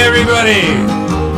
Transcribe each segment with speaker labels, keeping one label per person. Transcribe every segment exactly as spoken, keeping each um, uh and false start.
Speaker 1: everybody.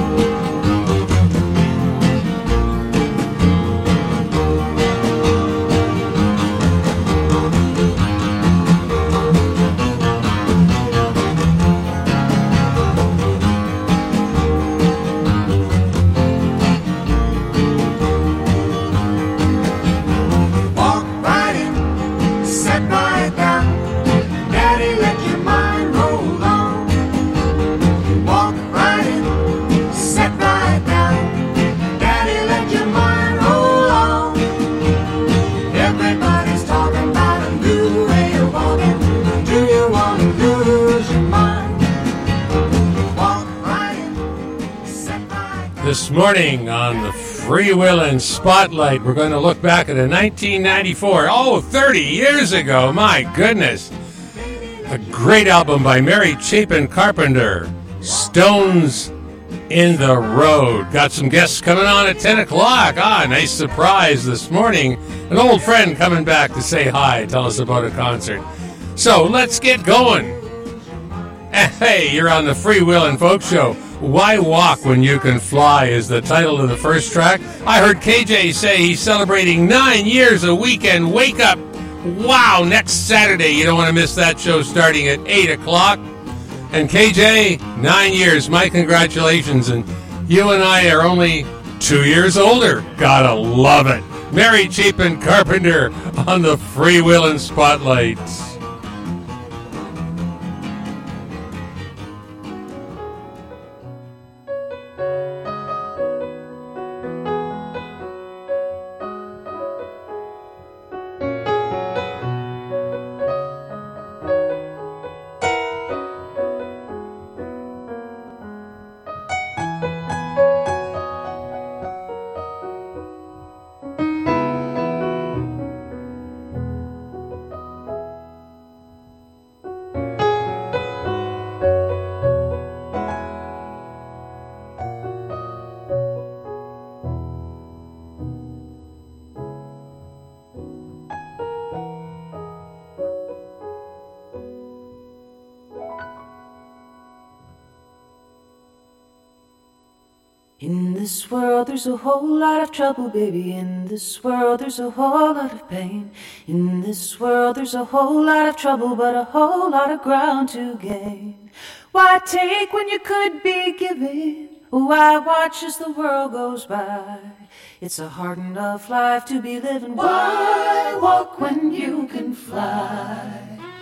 Speaker 1: This morning on the Freewheelin' Spotlight, we're going to look back at a nineteen ninety-four, oh, thirty years ago, my goodness. A great album by Mary Chapin Carpenter, Stones in the Road. Got some guests coming on at ten o'clock. Ah, nice surprise this morning. An old friend coming back to say hi, tell us about a concert. So let's get going. Hey, you're on the Freewheelin' Folk Show. Why Walk When You Can Fly is the title of the first track. I heard K J say he's celebrating nine years of Weekend Wake Up. Wow, next Saturday. You don't want to miss that show starting at eight o'clock. And K J, nine years. My congratulations. And you and I are only two years older. Gotta love it. Mary Chapin Carpenter on the Freewheelin' Spotlight.
Speaker 2: In this world there's a whole lot of trouble, baby. In this world there's a whole lot of pain. In this world there's a whole lot of trouble, but a whole lot of ground to gain. Why take when you could be giving? Why watch as the world goes by? It's a hard enough life to be living. Why walk when you can fly?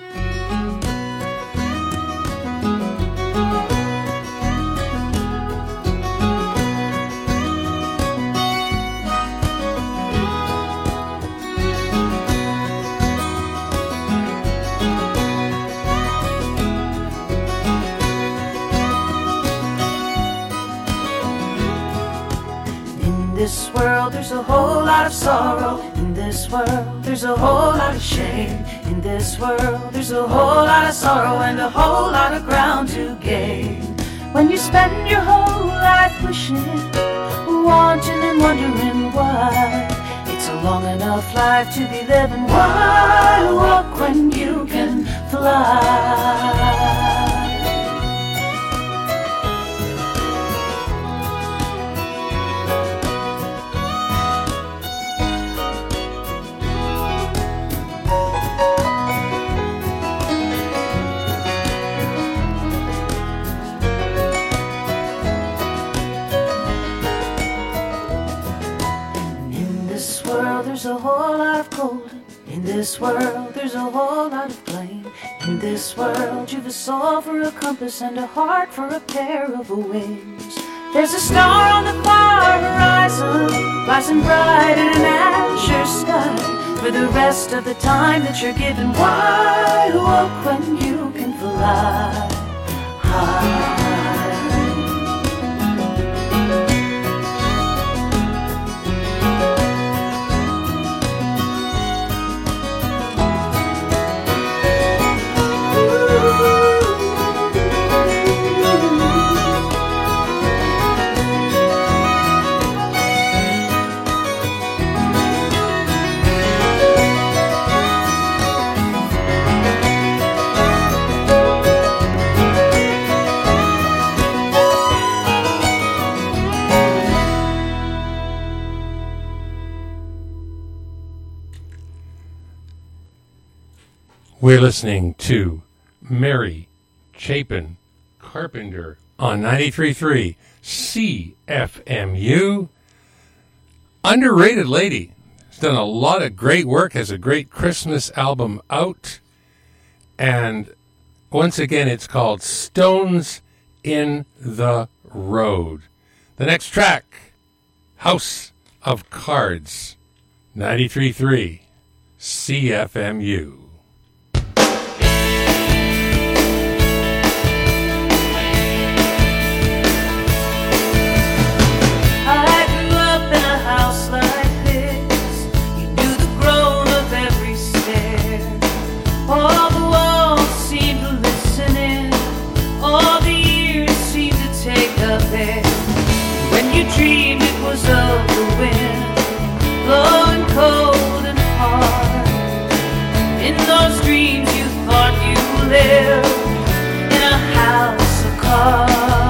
Speaker 2: In this world there's a whole lot of sorrow. In this world there's a whole lot of shame. In this world there's a whole lot of sorrow and a whole lot of ground to gain. When you spend your whole life wishing, wanting and wondering why, it's a long enough life to be living. Why walk when you can fly? There's a whole lot of gold. In this world there's a whole lot of blame. In this world you've a soul for a compass and a heart for a pair of wings. There's a star on the far horizon, rising bright in an azure sky. For the rest of the time that you're given, why walk when you can fly high?
Speaker 1: We're listening to Mary Chapin Carpenter on ninety-three point three C F M U. Underrated lady. She's done a lot of great work, has a great Christmas album out. And once again, it's called Stones in the Road. The next track, House of Cards, ninety-three point three C F M U.
Speaker 2: All the walls seem to listen in. All the years seem to take up air. When you dreamed it was of the wind, blowing cold and hard. In those dreams you thought you lived in a house of cards.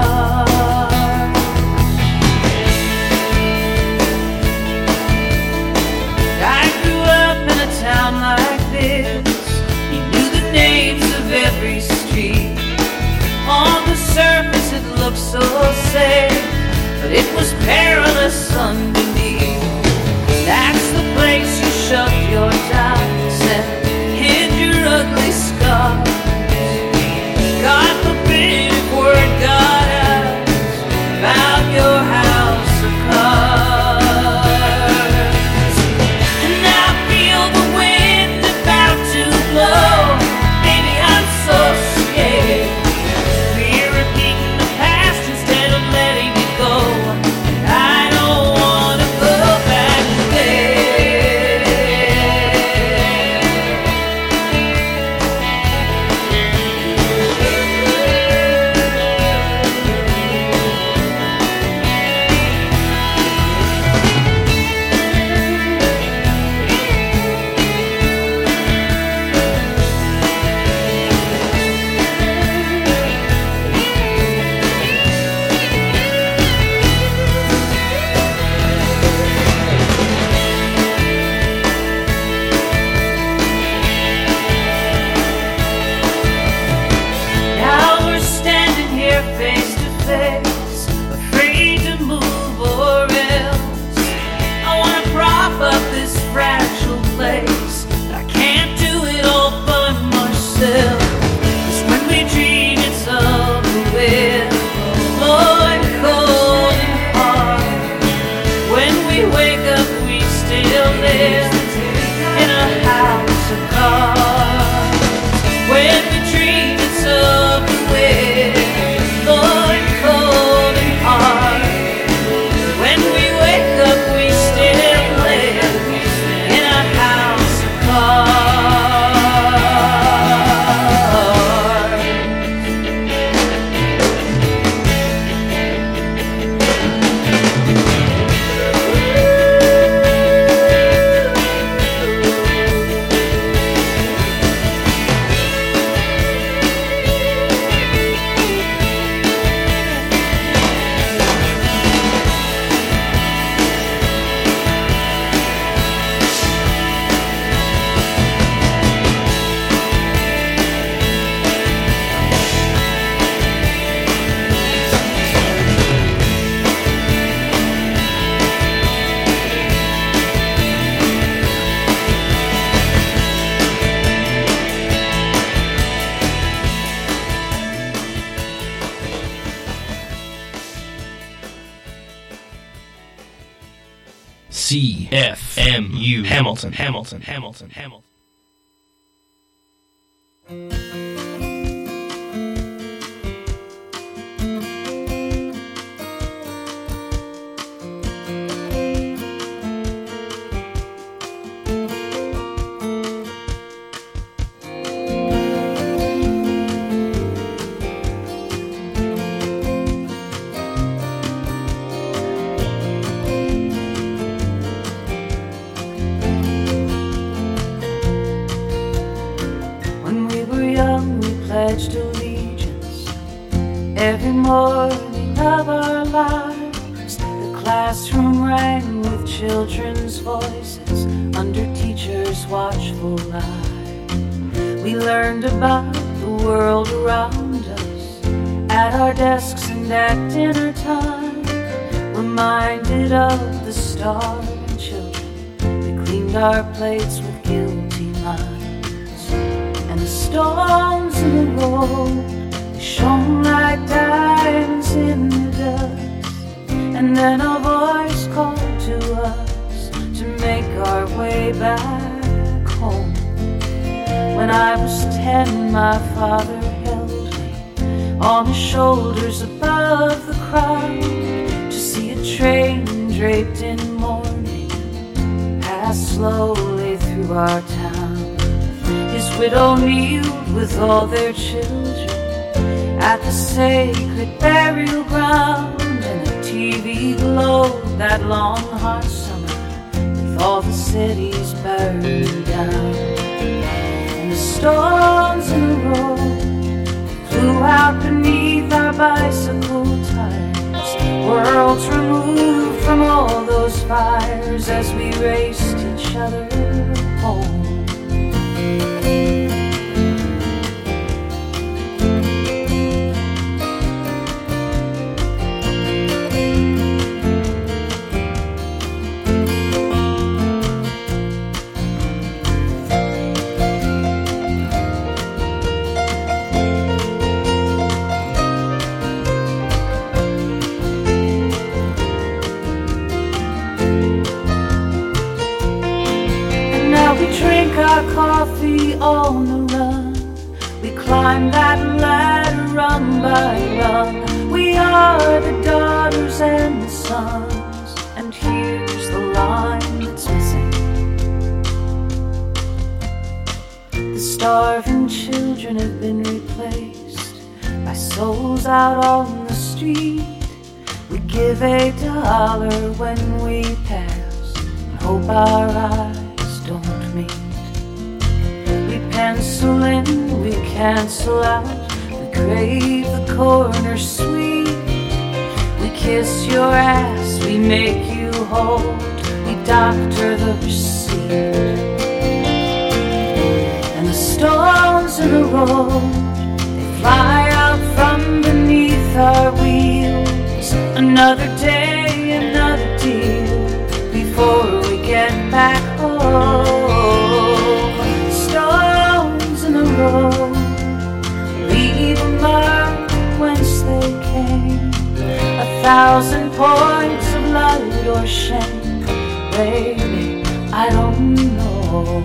Speaker 2: I grew up in a town like this. Names of every street. On the surface it looked so safe, but it was perilous underneath. That's the place you shoved your doubts and hid your ugly scars. God forbid if word got out about your house of cards. And I feel the wind about to blow. So scared, we're repeating the past instead of letting it go. I don't want to go back
Speaker 3: C F M U Hamilton, Hamilton, Hamilton, Hamilton.
Speaker 2: Pledged allegiance every morning of our lives. The classroom rang with children's voices under teachers' watchful eye. we learned about the world around us at our desks and at dinner time, reminded of the starving children that cleaned our plates with guilty minds. And the stones in the road, they shone like diamonds in the dust. And then a voice called to us to make our way back home. When I was ten, my father held me on his shoulders above the crowd to see a train draped in mourning pass slowly through our town. His widow kneeled with all their children at the sacred burial ground, and the T V glowed that long hot summer with all the cities burned down. And the stones in the road flew out beneath our bicycle tires, worlds removed from all those fires as we raced each other home. Our coffee on the run, we climb that ladder rung by rung. We are the daughters and the sons, and here's the line that's missing. The starving children have been replaced by souls out on the street. We give a dollar when we pass and hope our eyes don't meet. Pencil in, we cancel out, we crave the corner sweet. We kiss your ass, we make you hold, we doctor the receipt. And the stones in the road, they fly out from beneath our wheels. Another day, another deal, before we get back home. Road, leave a mark whence they came, a thousand points of light or shame. Baby, I don't know.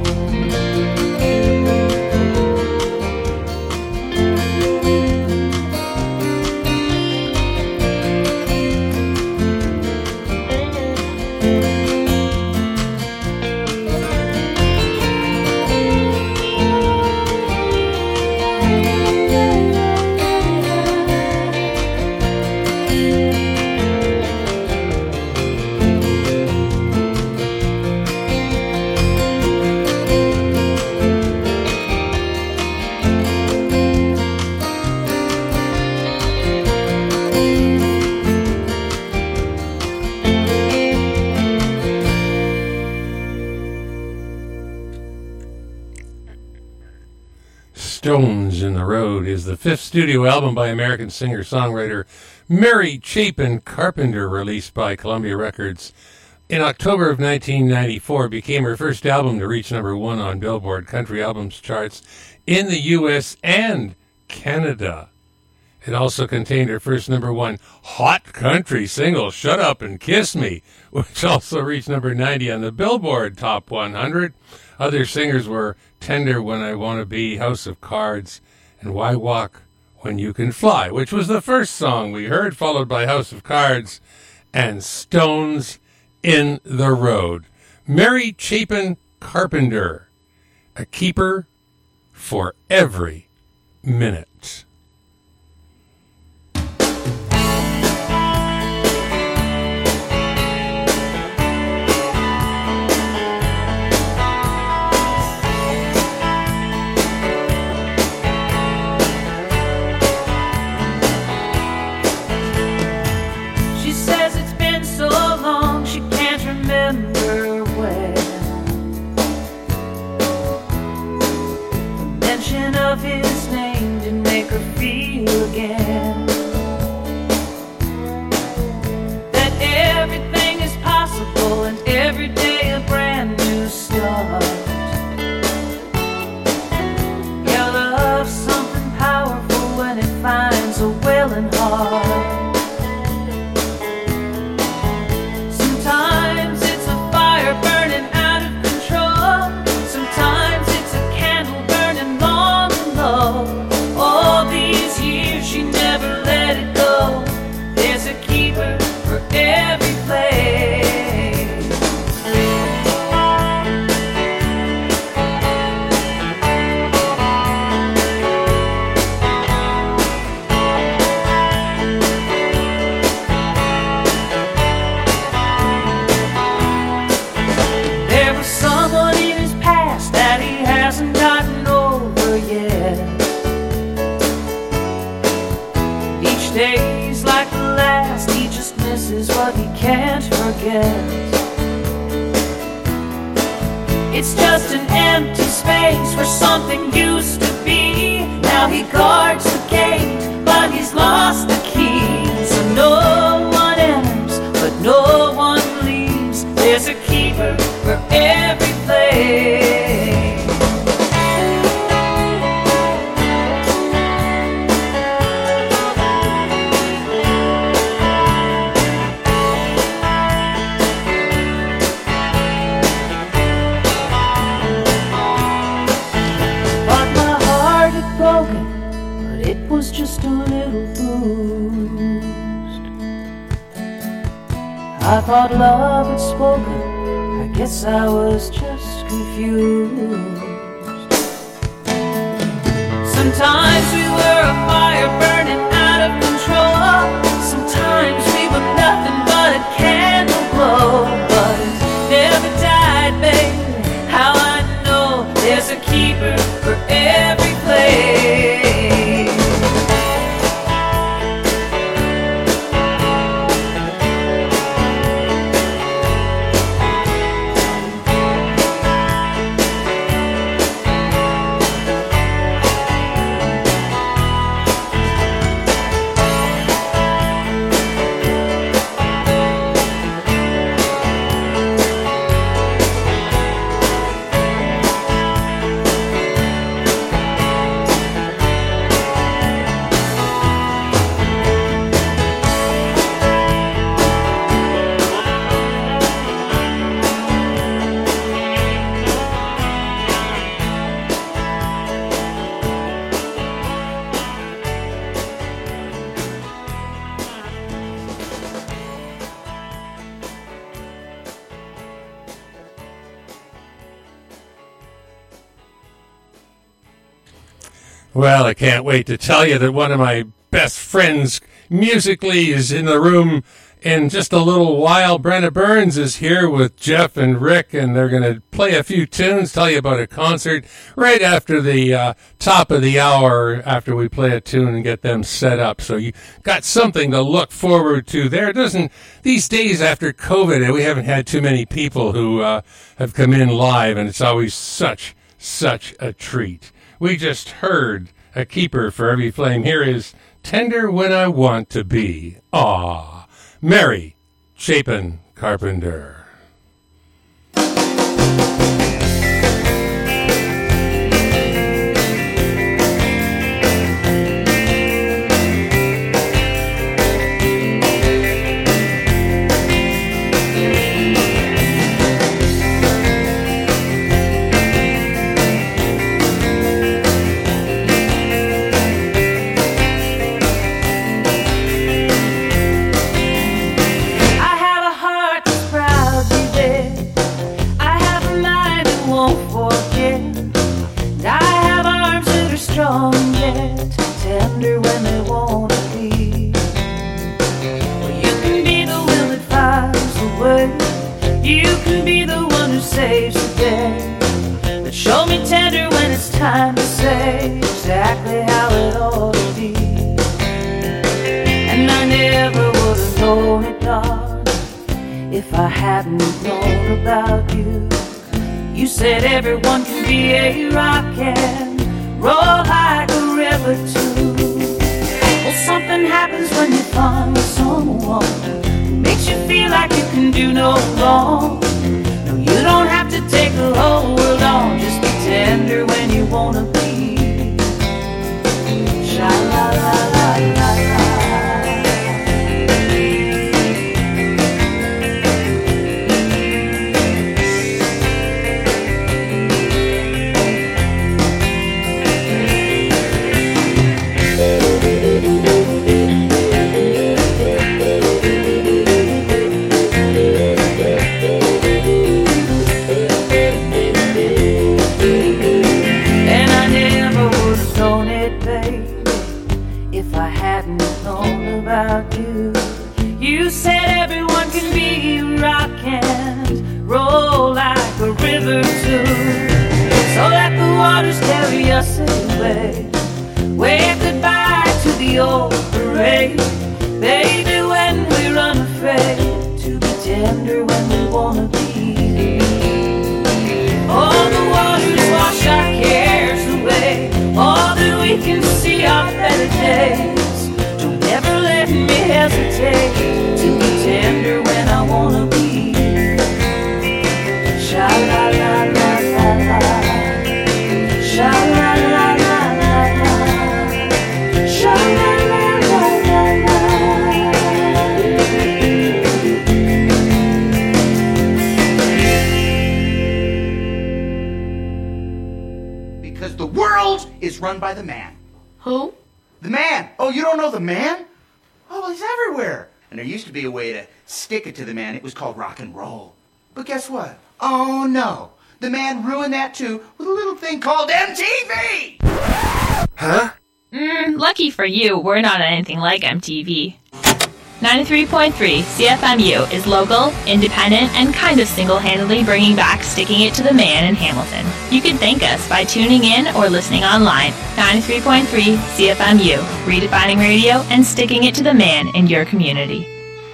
Speaker 1: Stones in the Road is the fifth studio album by American singer-songwriter Mary Chapin Carpenter, released by Columbia Records in October of nineteen ninety-four. Became her first album to reach number one on Billboard Country Albums charts in the U S and Canada. It also contained her first number one hot country single, Shut Up and Kiss Me, which also reached number ninety on the Billboard Top one hundred. Other singers were Tender When I Want to Be, House of Cards, and Why Walk When You Can Fly, which was the first song we heard, followed by House of Cards and Stones in the Road. Mary Chapin Carpenter, a keeper for every minute.
Speaker 2: of his name didn't make her feel again that everything is possible and every day a brand new start. Yeah, love's something powerful when it finds a willing heart. Sometimes it's a fire burning out of control. Sometimes it's a candle burning long and low. All these years she never let it go. There's a keeper for every place. There was someone in his past that he hasn't gotten over yet. Each day's like the last, he just misses what he can't forget. It's just an empty space where something used to be. Now he guards the gate, but he's lost the key. So no one enters, but no one leaves. There's a keeper for every place. But my heart had broken, but it was just a little bruised. I thought love had spoken, I guess I was just confused. Sometimes we were a fire burning out of control. Sometimes we were nothing but a candle glow. But it never died, baby. How I know there's a keeper for every place.
Speaker 1: Well, I can't wait to tell you that one of my best friends musically is in the room in just a little while. Brenna Burns is here with Jeff and Rick, and they're going to play a few tunes, tell you about a concert right after the uh, top of the hour, after we play a tune and get them set up. So you got something to look forward to there. It doesn't, these days after COVID, we haven't had too many people who uh, have come in live, and it's always such, such a treat. We just heard a keeper for every flame. Here is Tender When I Want to Be. Aw, Mary Chapin Carpenter.
Speaker 2: Tender when they want to be. Well, you can be the wind that fires away. You can be the one who saves the day. But show me tender when it's time to say exactly how it ought to be. And I never would have known it, darling, if I hadn't known about you. You said everyone can be a rock and roll like a river too. Well, something happens when you find someone who makes you feel like you can do no wrong. No, you don't have to take the whole world on. Just be tender when you wanna be. Sha-la-la-la-la-la. About you. You said everyone can be rock and roll like a river too. So let the waters carry us away. Wave goodbye to the old parade. Baby, when we're unafraid to be tender when we wanna be. All the waters wash our cares away. All that we can see our better days. Never let me hesitate to be tender when I wanna be. Sha la la la la la. Sha la la la la la. Sha la la la la la.
Speaker 4: Because the world is run by the man.
Speaker 5: Who?
Speaker 4: The man! Oh, you don't know the man? Oh, well, he's everywhere. And there used to be a way to stick it to the man. It was called rock and roll. But guess what? Oh, no. The man ruined that, too, with a little thing called M T V!
Speaker 1: Huh?
Speaker 5: Mm, lucky for you, we're not anything like M T V. ninety-three point three C F M U is local, independent, and kind of single-handedly bringing back Sticking It to the Man in Hamilton. You can thank us by tuning in or listening online. ninety-three point three C F M U, redefining radio and sticking it to the man in your community.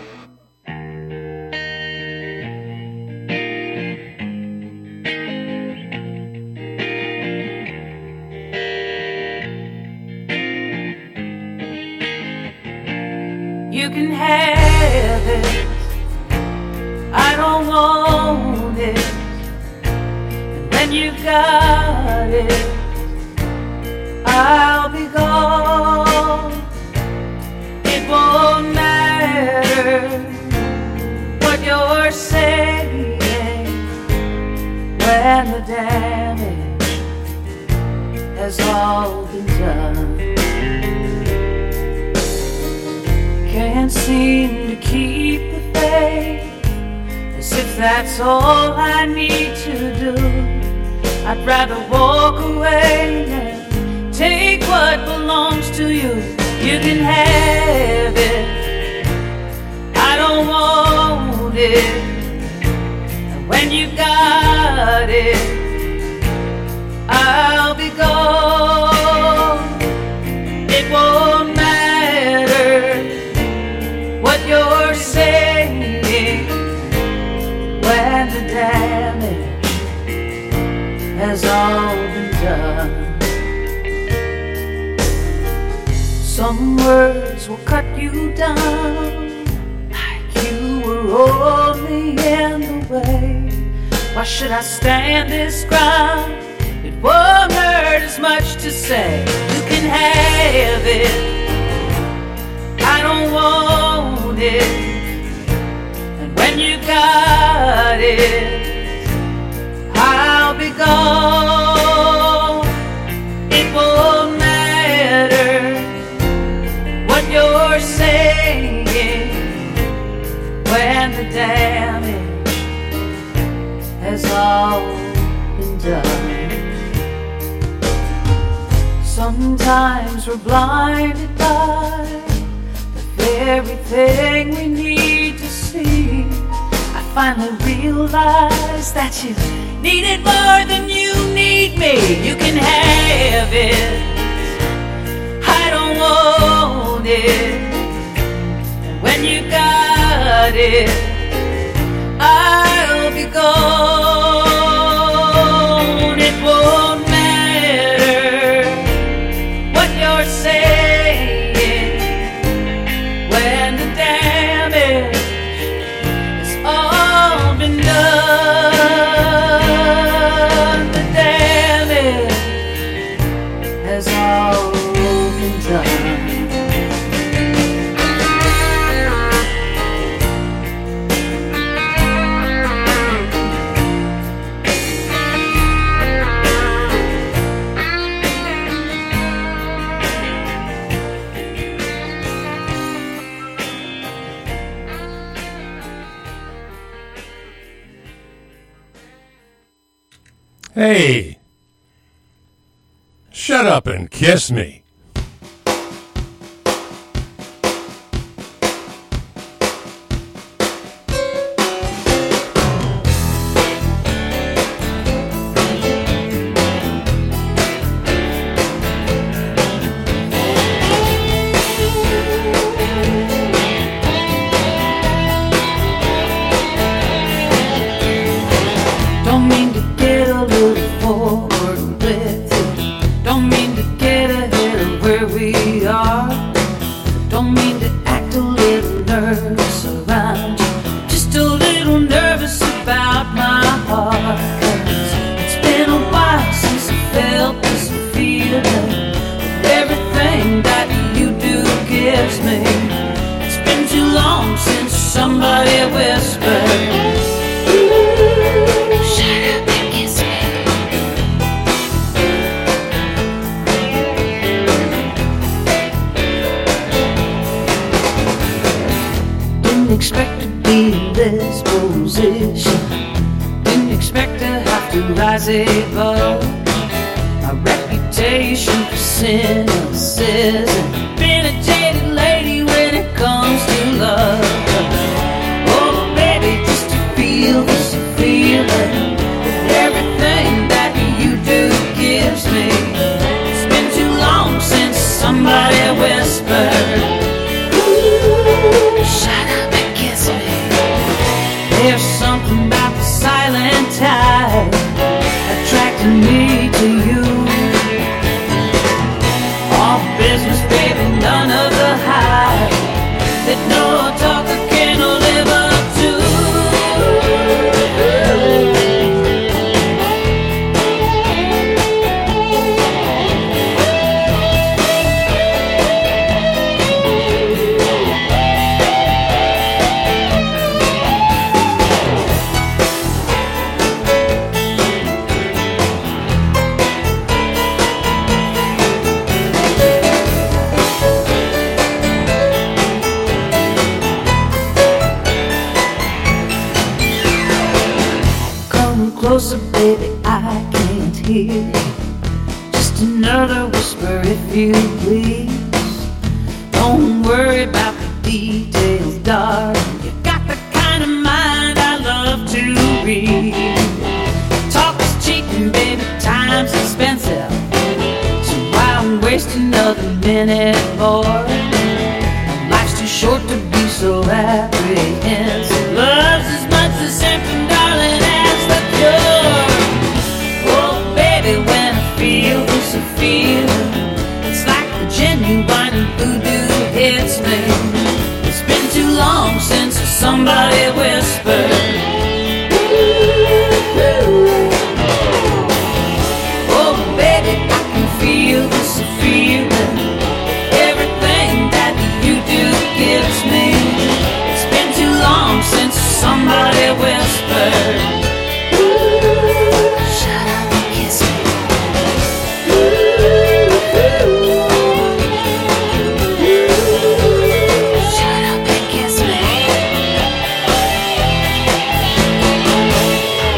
Speaker 2: You can have it, I don't want it. And when you got it, I'll be gone. It won't matter what you're saying when the damage has all been done. Can't seem to keep the faith, as if that's all I need to do. I'd rather walk away and take what belongs to you. You can have it, I don't want it. And when you got it, I'll be gone. It won't matter what you're saying when the damage has all been done. Some words will cut you down like you were only in the way. Why should I stand this ground? It won't hurt as much to say you can have it, I don't want it. And when you got it, I'll be gone. It won't matter what you're saying when the damage has all been done. Sometimes we're blinded by the very thing we need to see. I finally realized that you need it more than you need me. You can have it, I don't want it. And when you got it, I'll be gone. It won't matter
Speaker 1: Hey, shut up and kiss me.
Speaker 2: Don't mean to get a little forward with you. Don't mean to get ahead of where we are. Don't mean to act a little nervous around you. Just a little nervous about my heart. 'Cause it's been a while since I felt this feeling. Everything that you do gives me. It's been too long since somebody whispered, shut up and kiss me. Didn't expect to be in this position. Didn't expect to have to rise above my reputation for cynicism. Been a jaded lady when it comes to love. Oh baby, just to feel this feeling with everything that you do gives me. It's been too long since somebody whispered, ooh, shut up and kiss me. There's something about the silent tide attracting me to you. All business, baby, none of the hype that no talker can live up to. Come closer, baby, I can't hear you. Just another whisper, if you please. Don't worry about the details, darling. You got the kind of mind I love to read. Talk is cheating, baby, time's expensive. So why waste another minute more?